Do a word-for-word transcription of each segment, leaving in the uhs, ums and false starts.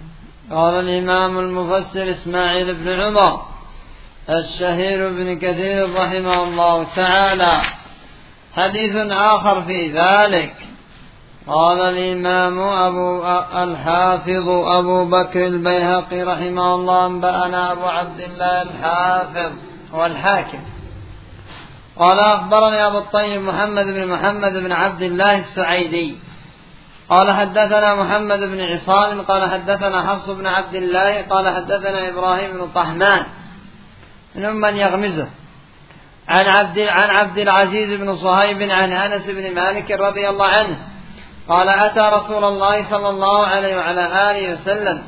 قال الإمام المفسر إسماعيل بن عمر الشهير بن كثير رحمه الله تعالى: حديث آخر في ذلك. قال الإمام أبو الحافظ أبو بكر البيهقي رحمه الله: أنبأنا أبو عبد الله الحافظ والحاكم قال: أخبرني أبو الطيب محمد بن محمد بن عبد الله السعيدي قال: حدثنا محمد بن عصام قال: حدثنا حفص بن عبد الله قال: حدثنا إبراهيم بن طهمان من من يغمزه عن عبد عن عبد العزيز بن صهيب عن أنس بن مالك رضي الله عنه قال: أتى رسول الله صلى الله عليه وعلى آله وسلم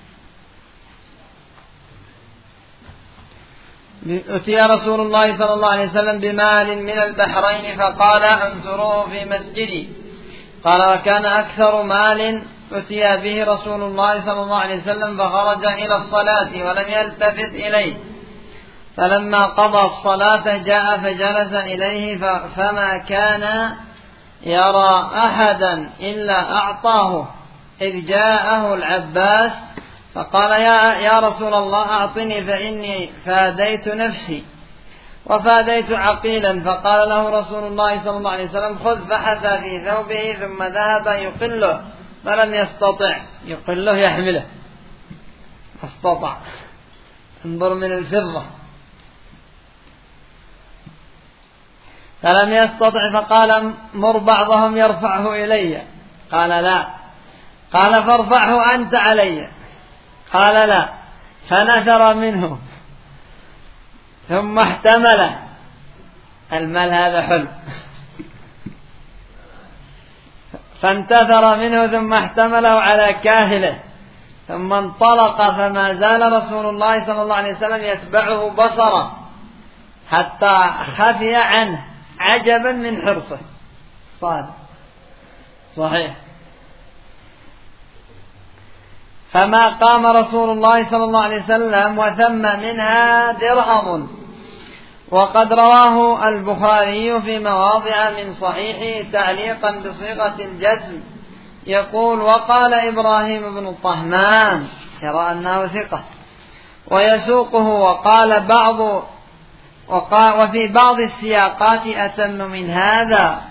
أتي رسول الله صلى الله عليه وسلم بمال من البحرين فقال: انثروه في مسجدي. قال: وكان أكثر مال أتي به رسول الله صلى الله عليه وسلم فخرج إلى الصلاة ولم يلتفت إليه، فلما قضى الصلاة جاء فجلس إليه فما كان يرى أحدا إلا أعطاه، إذ جاءه العباس فقال: يا, يا رسول الله أعطني فإني فاديت نفسي وفاديت عقيلا. فقال له رسول الله صلى الله عليه وسلم: خذ. فحث في ثوبه ثم ذهب يقله فلم يستطع. يقله يحمله، استطع. انظر من الفضة. فلم يستطع فقال: مر بعضهم يرفعه إلي. قال: لا. قال: فارفعه أنت علي. قال: لا. فنثر منه ثم احتمل. المال هذا حلو. فانتثر منه ثم احتمله على كاهله ثم انطلق، فما زال رسول الله صلى الله عليه وسلم يتبعه بصره حتى خفي عنه عجبا من حرصه. صادق صحيح. فما قام رسول الله صلى الله عليه وسلم وثم منها درهم. وقد رواه البخاري في مواضع من صحيحه تعليقا بصيغة الجزم، يقول: وقال إبراهيم بن الطهمان، يرى أنه ثقة، ويسوقه: وقال بعض وفي بعض السياقات أتم من هذا.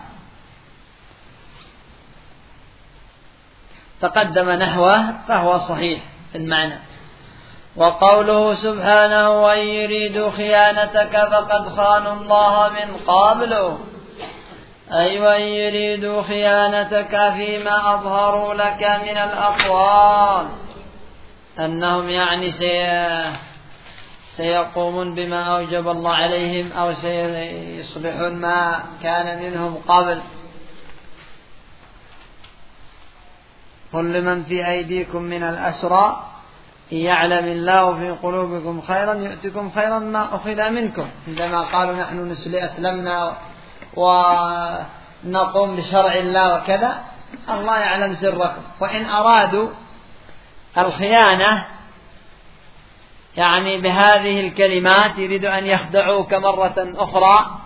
تقدم نحوه فهو صحيح المعنى. وقوله سبحانه: وإن يريدوا خيانتك فقد خانوا الله من قبل، أي وإن يريدوا خيانتك فيما أظهروا لك من الأقوال، أنهم يعني سيقومون بما أوجب الله عليهم أو سيصلحون ما كان منهم قبل. قل لمن في أيديكم من الأسرى إن يعلم الله في قلوبكم خيرا يؤتكم خيرا ما أخذ منكم، عندما قالوا نحن أسلمنا ونقوم بشرع الله وكذا، الله يعلم سركم. وإن أرادوا الخيانة يعني بهذه الكلمات يريدوا أن يخدعوك مرة أخرى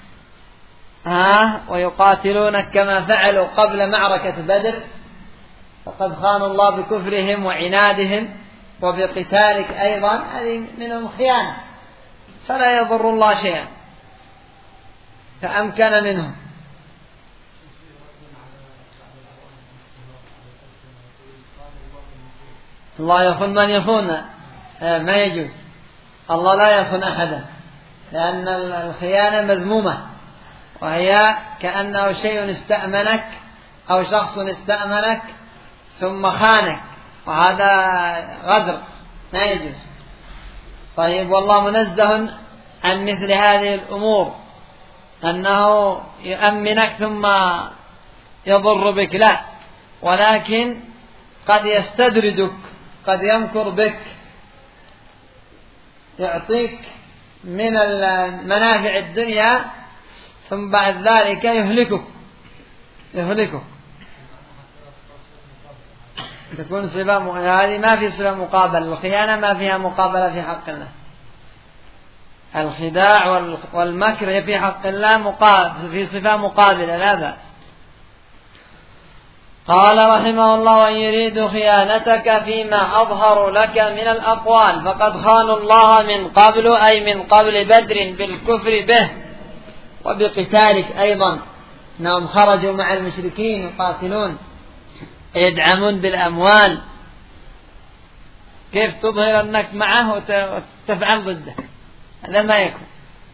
ها ويقاتلونك كما فعلوا قبل معركة بدر، فقد خانوا الله بكفرهم وعنادهم وبقتالك أيضا، هذه منهم خيانة، فلا يضر الله شيئا، فأمكن منهم. الله يخون من يخون، ما يجوز، الله لا يخون أحدا، لأن الخيانة مذمومة، وهي كأنه شيء استأمنك أو شخص استأمنك ثم خانك، وهذا غدر ما يجوز. طيب، والله منزه عن مثل هذه الأمور، أنه يؤمنك ثم يضر بك، لا، ولكن قد يستدرجك، قد يمكر بك، يعطيك من المنافع الدنيا ثم بعد ذلك يهلكك يهلكك تكون صفة. هذه ما في صفة مقابلة، الخيانة ما فيها مقابلة في حق الله. الخداع والمكر في حق الله في صفة مقابلة لا بأس. قال رحمه الله: وإن يريدوا خيانتك فيما أظهر لك من الأقوال فقد خانوا الله من قبل، أي من قبل بدر، بالكفر به وبقتالك أيضا. أنهم خرجوا مع المشركين يقاتلون يدعمون بالأموال. كيف تظهر أنك معه وتفعل ضده؟ هذا ما يكون.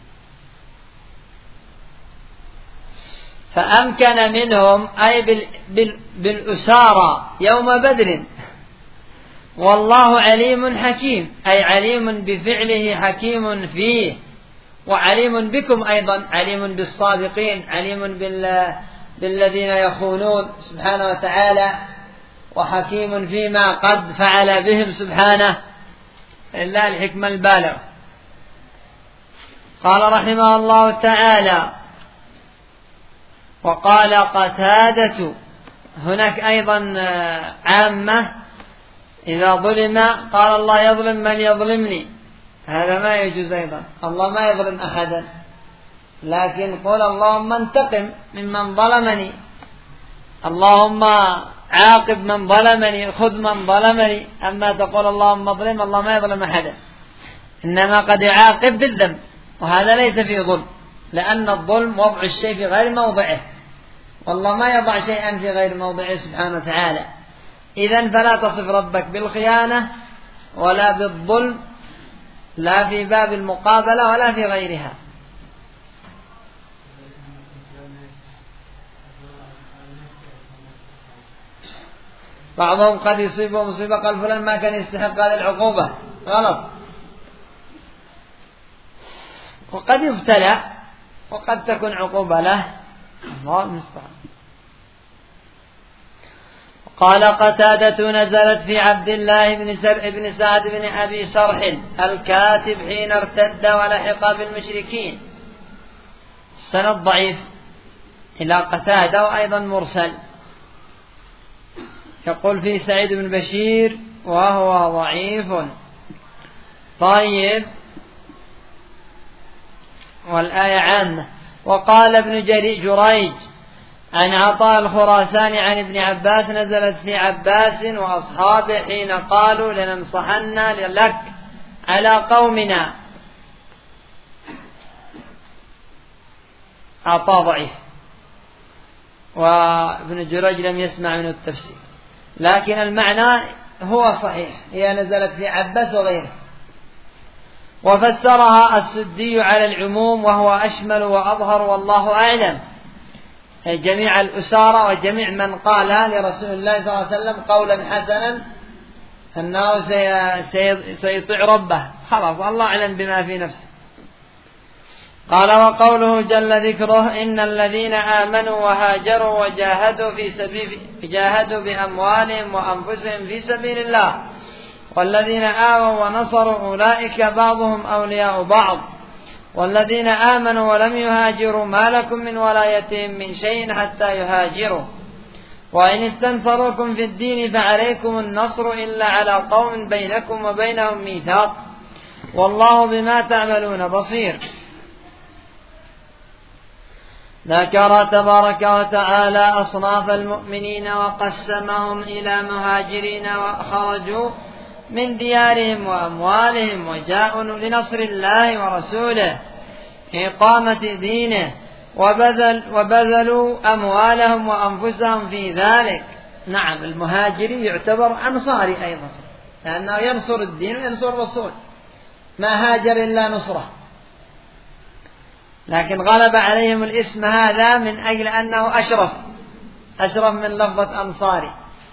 فأمكن منهم أي بالأسارى يوم بدر، والله عليم حكيم، أي عليم بفعله حكيم فيه، وعليم بكم أيضا، عليم بالصادقين، عليم بالذين يخونون سبحانه وتعالى، وحكيم فيما قد فعل بهم سبحانه، إلا الحكمة البالغة. قال رحمه الله تعالى: وقال قتادة، هناك أيضا عامة إذا ظلم قال الله يظلم من يظلمني، هذا ما يجوز أيضا، الله ما يظلم أحدا، لكن قول اللهم انتقم ممن ظلمني، اللهم عاقب من ظلمني، خذ من ظلمني. أما تقول اللهم اظلم، الله ما يظلم أحدا، إنما قد يعاقب بالذنب، وهذا ليس فيه ظلم، لأن الظلم وضع الشيء في غير موضعه، والله ما يضع شيئا في غير موضعه سبحانه وتعالى. إذن فلا تصف ربك بالخيانة ولا بالظلم، لا في باب المقابلة ولا في غيرها. بعضهم قد يصيبه مصيبة قال فلان ما كان يستحق هذه العقوبة، غلط. وقد يبتلى وقد تكون عقوبة له، الله المستعان. قال قتادة: نزلت في عبد الله بن سر بن سعد بن أبي سرح الكاتب حين ارتد ولحق بالمشركين. السند ضعيف إلى قتادة وأيضا مرسل. يقول فيه سعيد بن بشير وهو ضعيف. طيب، والآية عامة. وقال ابن جريج عن عطاء الخراساني عن ابن عباس: نزلت في عباس وأصحابه حين قالوا لننصحن لك على قومنا. عطاء ضعيف، وابن جريج لم يسمع منه التفسير، لكن المعنى هو صحيح، هي نزلت في عباس وغيره. وفسرها السدي على العموم وهو أشمل وأظهر، والله أعلم. جميع الأسارة وجميع من قالها لرسول الله صلى الله عليه وسلم قولا حسنا أنه سيطيع ربه، خلاص الله أعلم بما في نفسه. قال: وقوله جل ذكره: إن الذين آمنوا وهاجروا وجاهدوا في سبيل جاهدوا بأموالهم وأنفسهم في سبيل الله والذين آووا ونصروا أولئك بعضهم أولياء بعض والذين آمنوا ولم يهاجروا ما لكم من ولايتهم من شيء حتى يهاجروا وإن استنصروكم في الدين فعليكم النصر إلا على قوم بينكم وبينهم ميثاق والله بما تعملون بصير. ذكر تبارك وتعالى أصناف المؤمنين وقسمهم إلى مهاجرين وخرجوا من ديارهم وأموالهم وجاءوا لنصر الله ورسوله إقامة دينه وبذل وبذلوا أموالهم وأنفسهم في ذلك. نعم، المهاجري يعتبر أنصاري أيضا، لأنه ينصر الدين وينصر الرسول، ما هاجر إلا نصره، لكن غلب عليهم الاسم هذا من أجل أنه أشرف أشرف من لفظة أنصاري.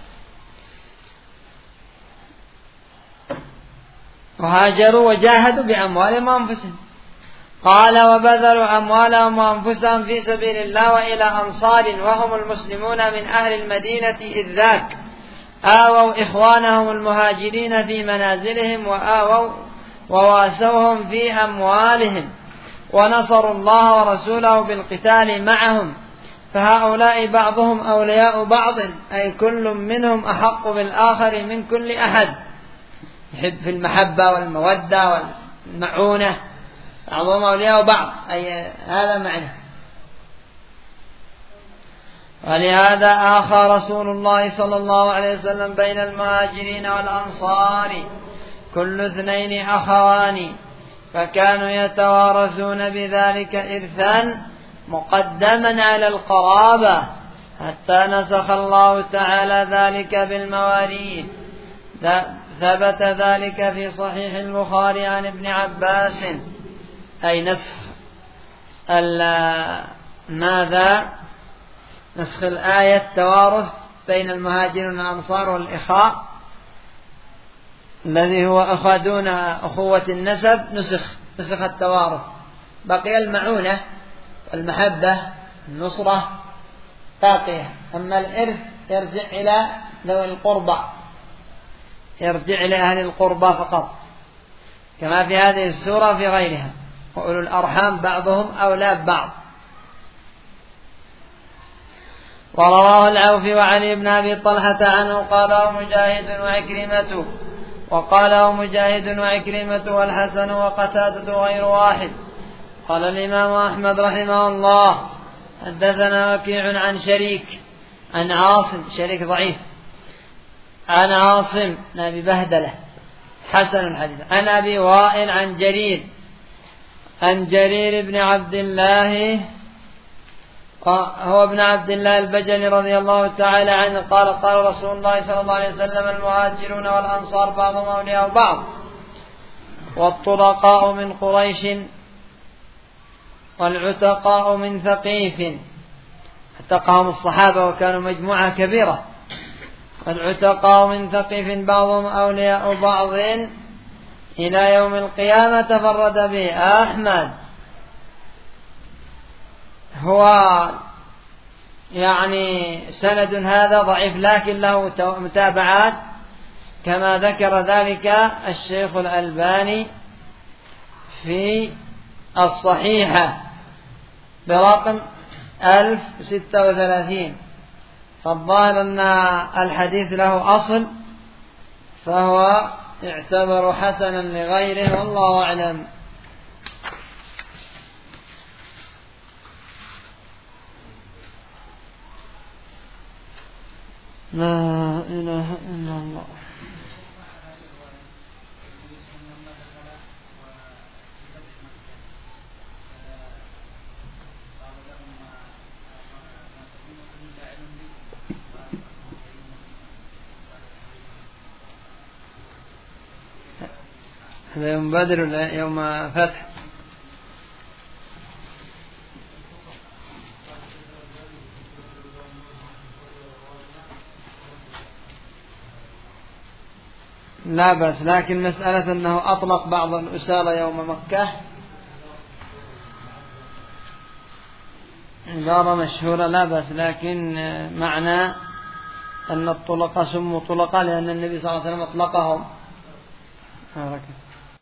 وهاجروا وجاهدوا بأموالهم وأنفسهم. قال: وبذلوا أموالهم وأنفسهم في سبيل الله وإلى أنصار وهم المسلمون من أهل المدينة إذ ذاك آووا إخوانهم المهاجرين في منازلهم وآووا وواسوهم في أموالهم ونصروا الله ورسوله بالقتال معهم، فهؤلاء بعضهم أولياء بعض، أي كل منهم أحق بالآخر من كل أحد، يحب في المحبة والمودة والمعونة، بعضهم أولياء بعض، أي هذا معنى. ولهذا آخى رسول الله صلى الله عليه وسلم بين المهاجرين والأنصار كل اثنين أخوان، فكانوا يتوارثون بذلك إرثا مقدما على القرابة، حتى نسخ الله تعالى ذلك بالمواريث. ثبت ذلك في صحيح البخاري عن ابن عباس، أي نسخ ماذا؟ نسخ الآية التوارث بين المهاجرين والأنصار والإخاء الذي هو أخوة دون أخوة النسب، نسخ نسخ التوارث، بقي المعونة المحبة النصرة باقية، أما الإرث يرجع إلى ذوي القربى، يرجع إلى أهل القربى فقط، كما في هذه السورة في غيرها، وأولو الأرحام بعضهم أولى ببعض. ورواه العوفي وعلي بن أبي طلحة عنه قاله مجاهد وعكرمة، وقاله مجاهد وعكرمة والحسن وقتادة غير واحد. قال الإمام أحمد رحمه الله: حدثنا وكيع عن شريك عن عاصم، شريك ضعيف، عن عاصم أبي بهدلة حسن الحديث، عن أبي وائل عن جرير عن جرير بن عبد الله، هو ابن عبد الله البجلي رضي الله تعالى عنه قال: قال رسول الله صلى الله عليه وسلم: المهاجرون والأنصار بعضهم أولياء بعض، والطلقاء من قريش والعتقاء من ثقيف، اعتقاهم الصحابة وكانوا مجموعة كبيرة، والعتقاء من ثقيف بعضهم أولياء بعض إلى يوم القيامة. تفرد به أحمد. هو يعني سند هذا ضعيف، لكن له متابعات كما ذكر ذلك الشيخ الألباني في الصحيحة برقم ألف وستة وثلاثين، فالظاهر أن الحديث له أصل، فهو يعتبر حسنا لغيره، والله أعلم. لا إله إلا الله. هذا يوم بدر ولا يوم فتح؟ لا بس، لكن مسألة أنه أطلق بعض الأسارى يوم مكة عبارة مشهورة، لا بس، لكن معنى أن الطلقاء سموا طلقاء لأن النبي صلى الله عليه وسلم أطلقهم.